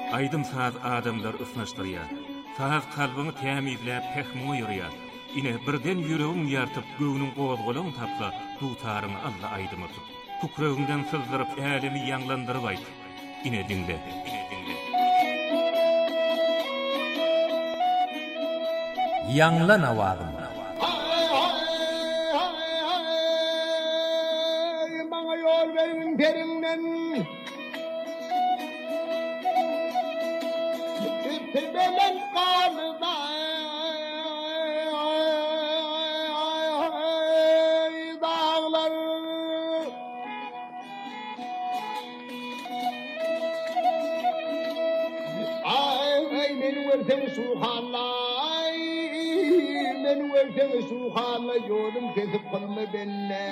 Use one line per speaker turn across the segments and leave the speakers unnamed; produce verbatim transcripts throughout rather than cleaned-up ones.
Aydym saz adamlar ısnaşdyrýar. Saz kalbyny tämizläp pehme ýürýär. Ine birden ýüregiň ýartyp göwnüň gozgulaň tapsa, dutaryny Allah aydymy tut. Kukrögiňden sızdyryp älimi ýanglandyryp aýt. Ine dinle.
Ýanglan awagym.
Maňa ýol berin perinden. Belen kalda dağlar ay men vertem suhanlay men vertem suhanlay ýolum kesip kalma benne.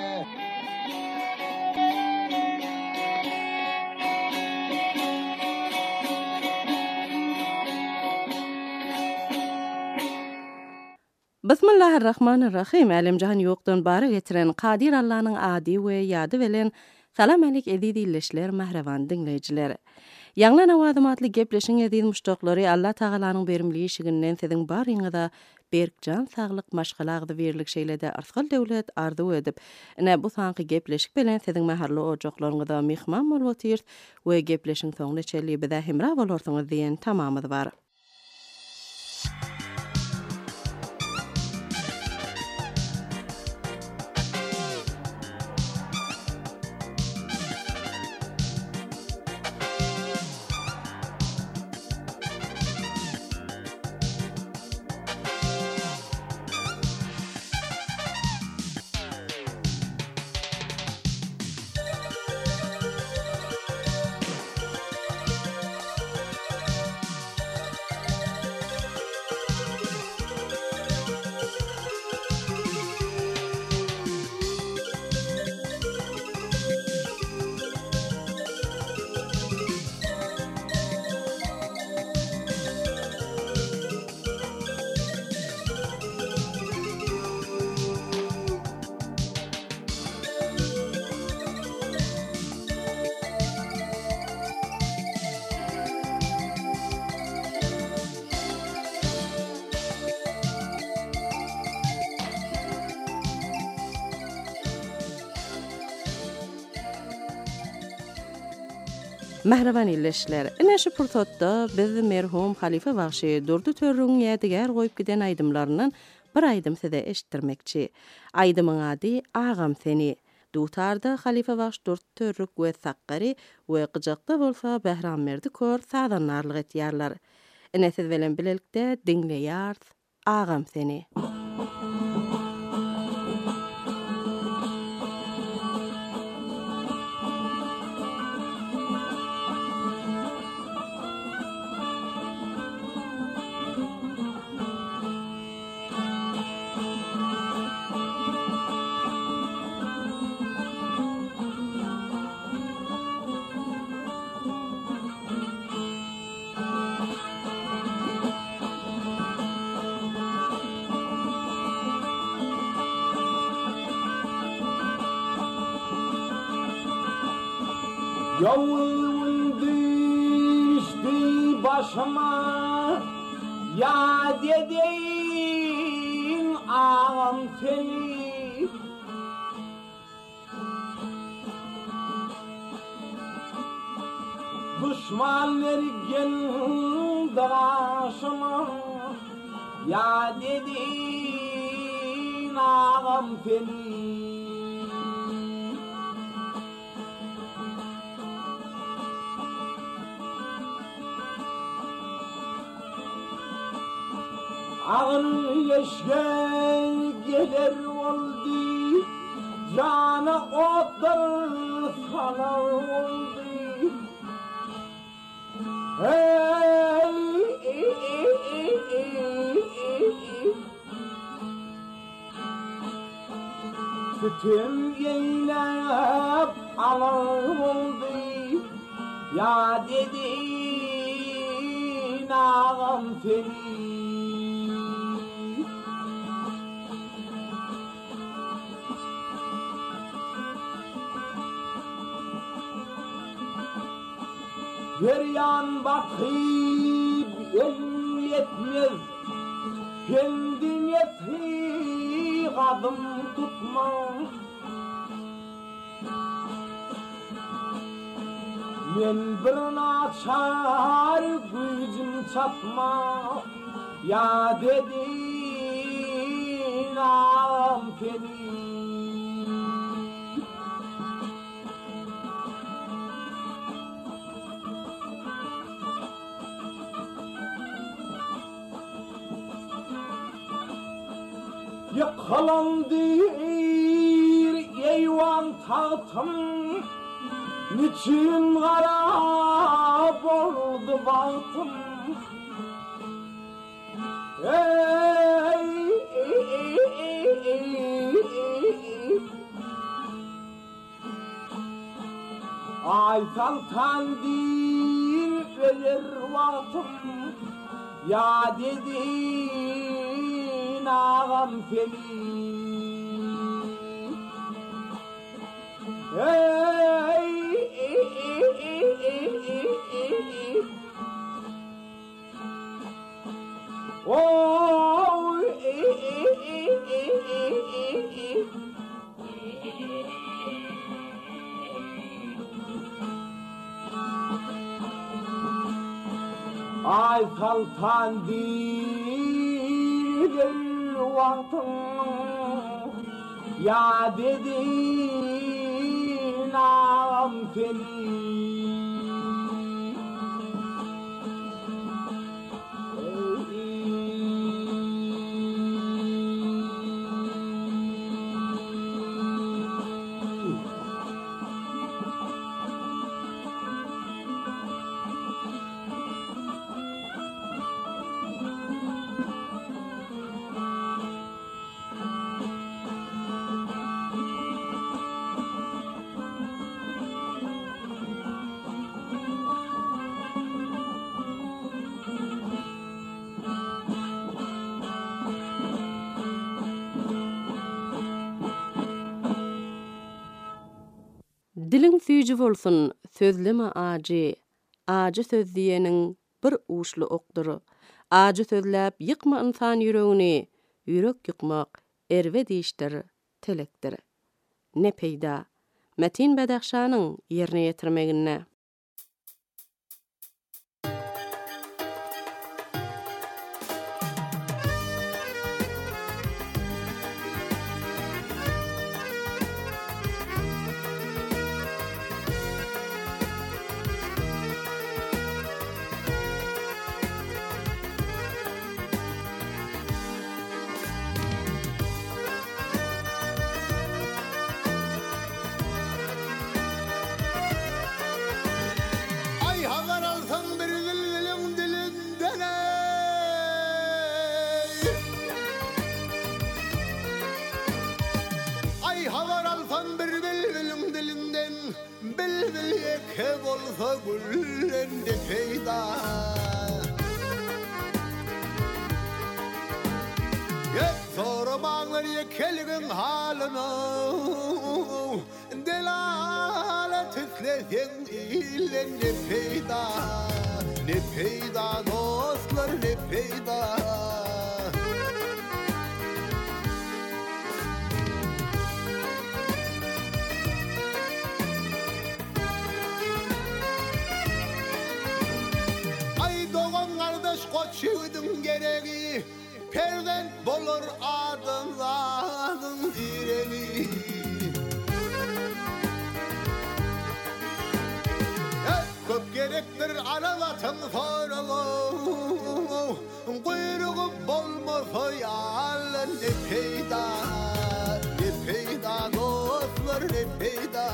Bismillahirrahmanirrahim. Alim jahan ýokdan bary getiren Qadir Allah'nyň ady we ýady bilen salam alik edidi illeşler mahrawan dinleýijiler. Ýanglan awazym atly gepleşiň edidi muşdoklary Allah Tagalanyň berimli işiginden siziň baryňyza berkjan saglyk maşgalagdy berlik şeýlede arsgal döwlet arzu edip, ine bu sanky gepleşik bilen siziň maharly ojaklaryňyza mihman bolup otyr we gepleşiň soňuna çelli bide hemra bolarsyňyz diýen tamamydy bar. Mahraban illeşler. Ine şu pursatda biz merhum Halife Bagşy Durdy Törrüň ýadigar goýup giden aýdymlarynyň bir aýdym size eşitdirmekçi. Aýdymyň ady Agam seni. Dutarda Halife Bagşy Durdy Törrük we Saqqary we gyjakda bolsa Behram Merdi kör sadanlarlyk etýärler. Ine siz bilen bilelikde dinleýär Agam seni.
Yavrum düştü başıma, ya dedin ağam seni. Düşmanlar geldi başıma, ya dedin ağam seni. Ağını yeşken gelir oldu, canı otur sanar oldu. Hey, ey, ey, ey, ey, ey. Sütüm yeylep alır oldu, ya dedin ağam seni. Feryan bakıp el yetmez, kendine sığ adım tutma. Men bir naçar gücüm çatma, ya dedin ağam seni. Yıkılandı eyvan tahtım, niçin garap oldu bahtım. Ey, ey, ey, ey, ey. Ay saltan din verir vaktım, ya dedin ağam seni. Ey, ey, ey, ey, ey, ey, ey. Oh, ey, ey, ey, ey, ey, ey. Ay saltan değil vaktım, ya dedin ağam seni.
Dilin süýji bolsun, sözleme ajy. Ajy söz diýeniň bir uşly okduru. Ajy sözläp ýykma insan ýüregini, ýürek ýykmak erwe diýişdir, telekdir. Ne peýda? Metin Badaxşanyň ýerine ýetirmegine.
Güllende peyda Yek sormağlar yekelgin halına Delalet etleyen ilen ne peyda Ne peyda dostlar ne peyda Koçuydum gereği perden bolur adımların direni Köp gerektir aralatın sorumu Kuyruğu bolmasa yalın ne peyda Ne peyda dostlar ne peyda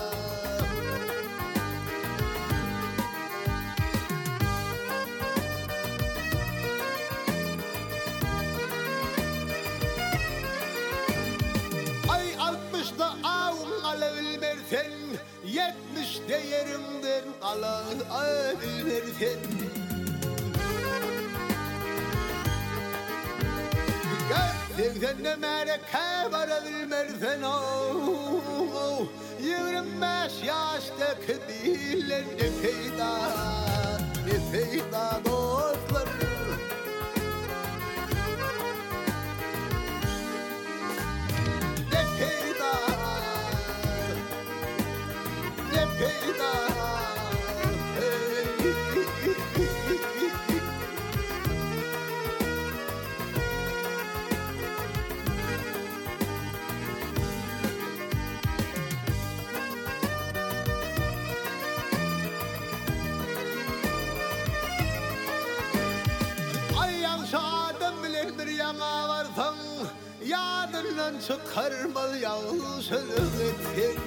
Yetmiş değerimden kalan abillerden Gerçekten de mereke varabilmersen Yirmi beş yaştaki bilen ne peyda peyda, ne peyda dostlar. Ne peyda, ne peyda. Yadından çıkarmaz yalnızlık ettin.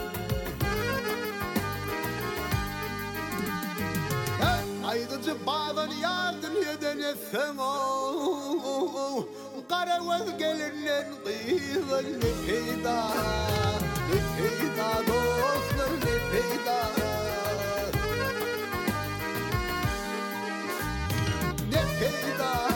Aydınca bağdan yardım eden etsen o Karavaz gelinden kıyılan ne peyda, ne peyda dostlar ne peyda. Ne peyda,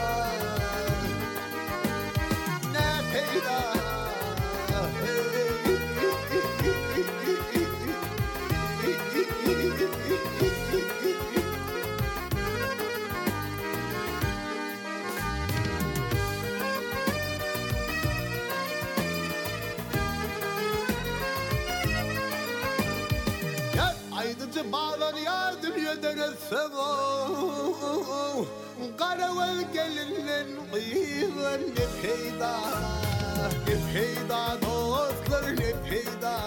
aydınca bağlan yardım eden etsen o Karavaz gelinden kıyılan ne peyda, ne peyda dostlar ne peyda.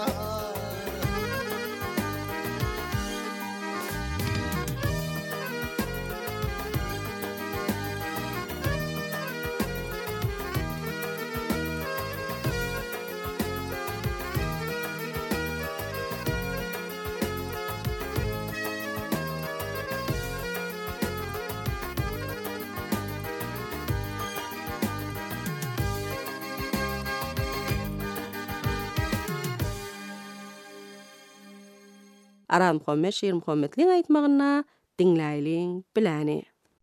Aram Muhammed Şiir Muhammedliň aýtmagyna diňläýliň biläni.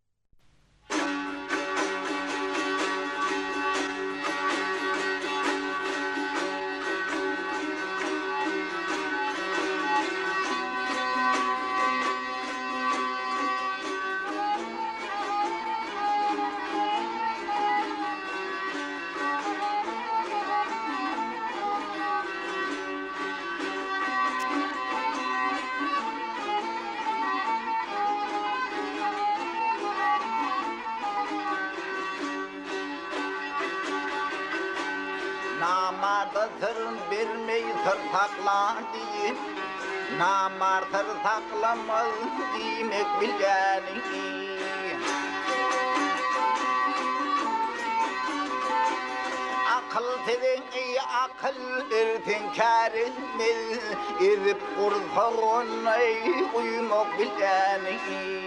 Namardatırın vermeyi tırtakla diye Namar tırtaklamaz demek bilgeni Akıl teden iyi akıl erten kâr etmez Erip kurtarına uyumak bilgeni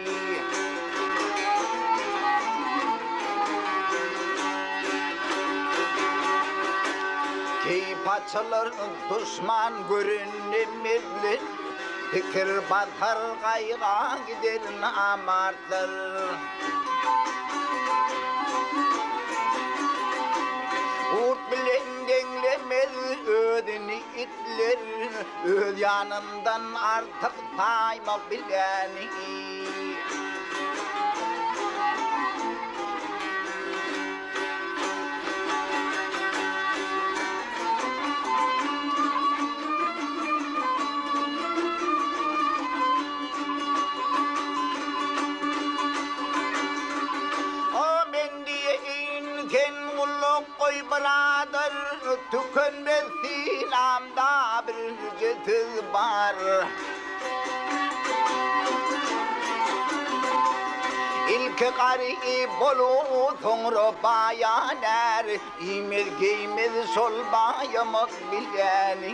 Paçalar düşman görünemezler Fikir batar kayga gider namartlar Urt bilen denglemez ödeni itler Öd yanından artık tayma bileni Koy birader tükenmez silamda bir cetiz var İlk kari bolu sonra bayaner İmez giymez sol bayamak bilgeni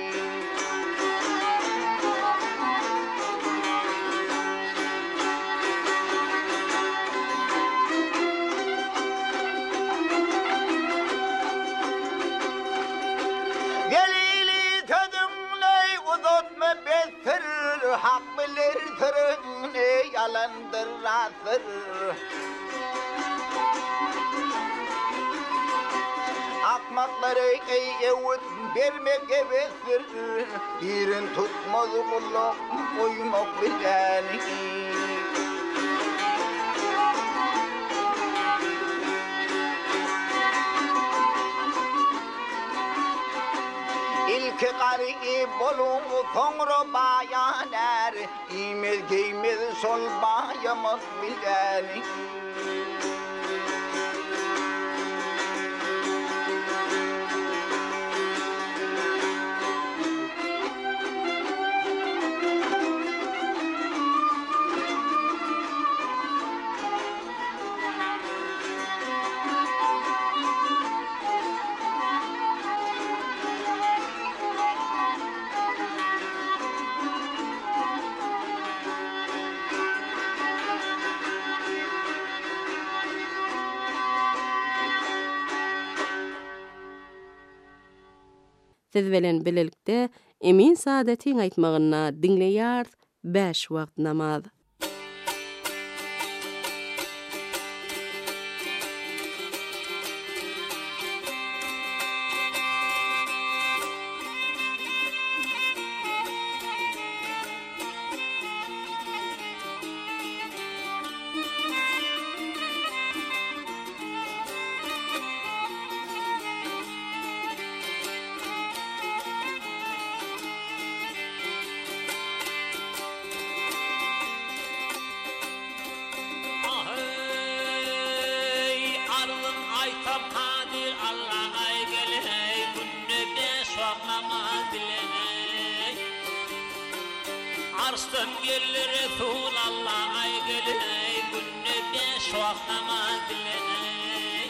hak bilir tırın yalandır asır akmakları ey evut vermek evestir. Birin tutmaz kulak koymak bilen. İlk qarı bolum sonra bayaner. İmez giymez sol bayamak bilen.
Siz bilen bilelikde emin saadetin aýtmagyna dinleýär beş wagt namaz.
Arslan gelir Resul Allah ay gelir günne beş vakit namaz dileney.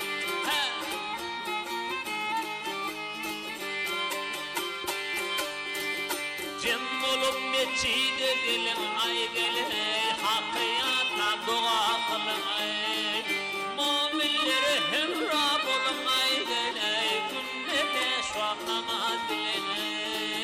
Cem olup meçide gelin ay gelir hakkıyatla dua kılın ay. Mu'minlere hemra bulun ay gelir günne beş vakit namaz dileney.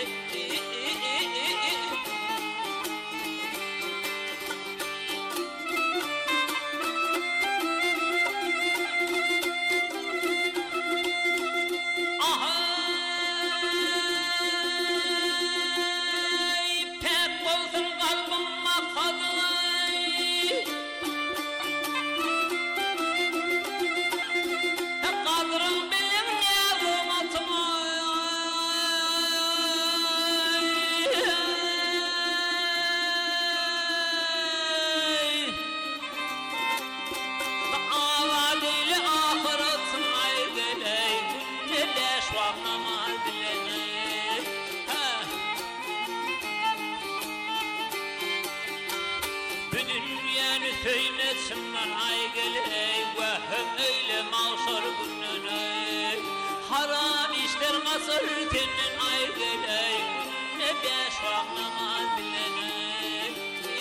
Söylesinler ay geley vahım öyle mağsur gününe. Haram işler masır tenin ay geley günne beş vakit namaz dileney.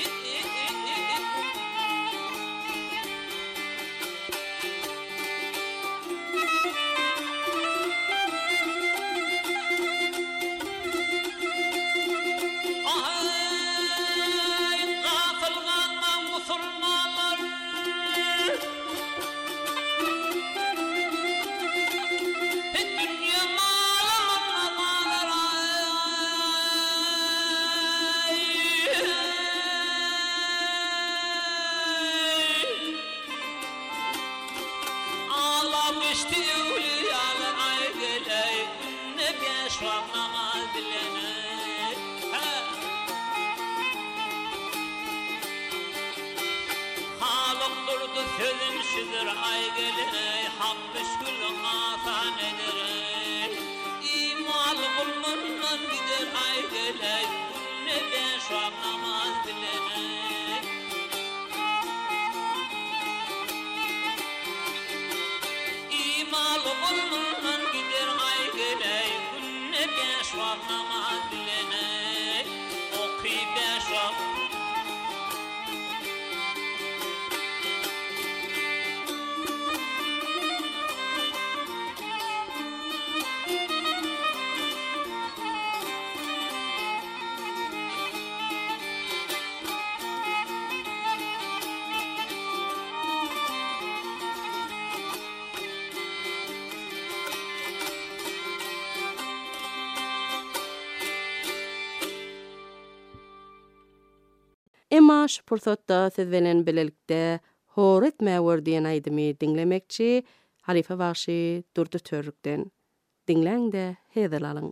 Sözümsüdür ay geley, hak müşkülün asan ederey. İmal bulmandan gider ay geley, ne beş vakit namaz dileney. İmal bulmandan gider ay geley, ne beş vakit namaz dileney. Okuy beş vakit
Emma şu pursatda siz bilen bilelikde hor etmäwer diýen aýdymy dinlemekçi Halife Bagşy durdy törükden. Dinleň de hezel alyň.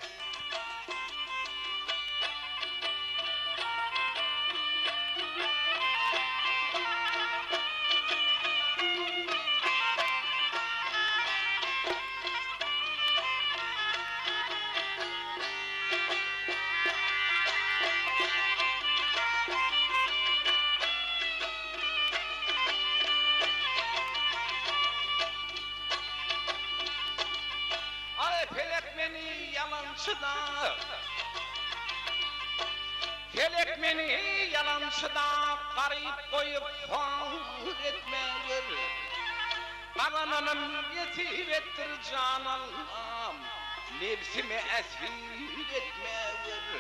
Felek meni yalançıda garip koyup fağır etmeyer. Balananım yetip ettir can Allah'ım, nefsimi esir etmeyer.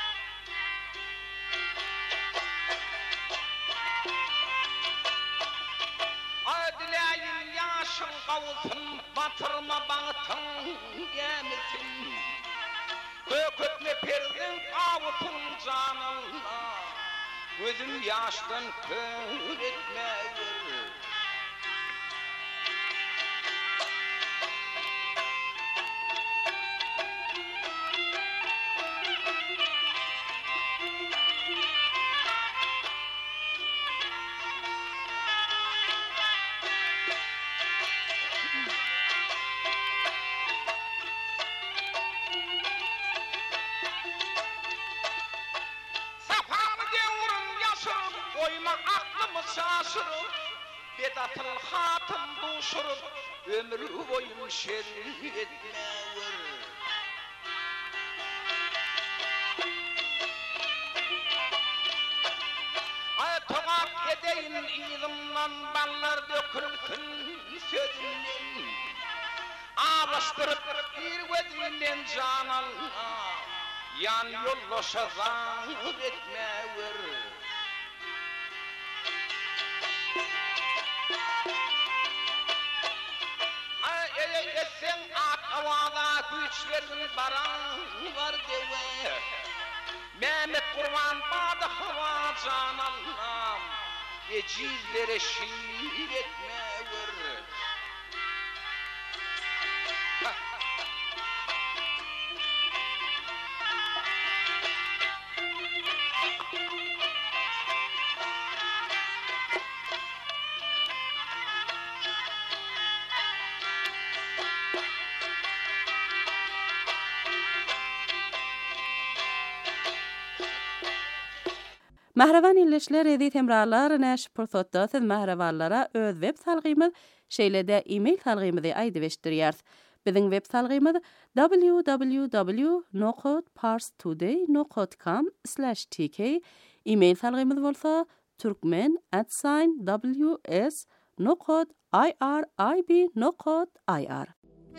Adileyin yaşın kavulsun, batırma bağıtın gemisin. Kökötme perdin kavutun canımla, gözüm yaştan kör etmeyer. Oyma aklımı şaşırıp, bedatıl hatım duşurup, ömrü boyum şerif etmeyer. Ay toğat edeyin ilimden ballar dökülsün sözümden, ağlaştırıp bir gözümden can Allah, yan yollaşa zahir etmeyer. Sen at avada güçlerin baran var deve. Mehmet Kurban badı hava can Allah'ım, ecizlere şiir etmeyer.
Mahravan illeşler edi temralar näş pursatda siz mahravanlara öz web salgymyz şeýlede e-mail salgymyzy aýdyp Biziň web salgymyz w w w nokta parstoday nokta com slash t k. E-mail salgymyz bolsa turkmen at w s nokta i r i b nokta i r.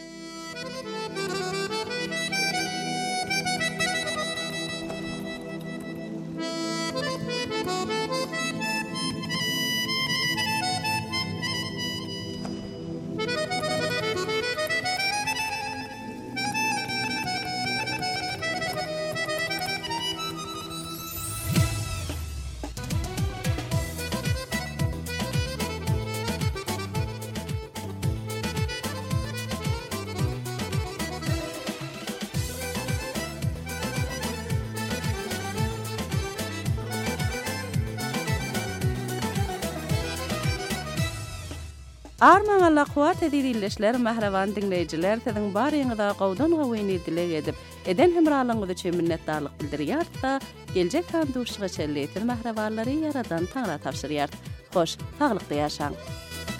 Arman Allah kuwat edilişler mahravan dinleyijiler siziň baryňyza gowdan gowýny dilek edip eden hemralygyňyzy üçin minnetdarlyk bildirýär-da geljek handuşyga çelleýtir mahrawanlary yaradan taňra tapşyrýar. Hoş, taglykda ýaşaň.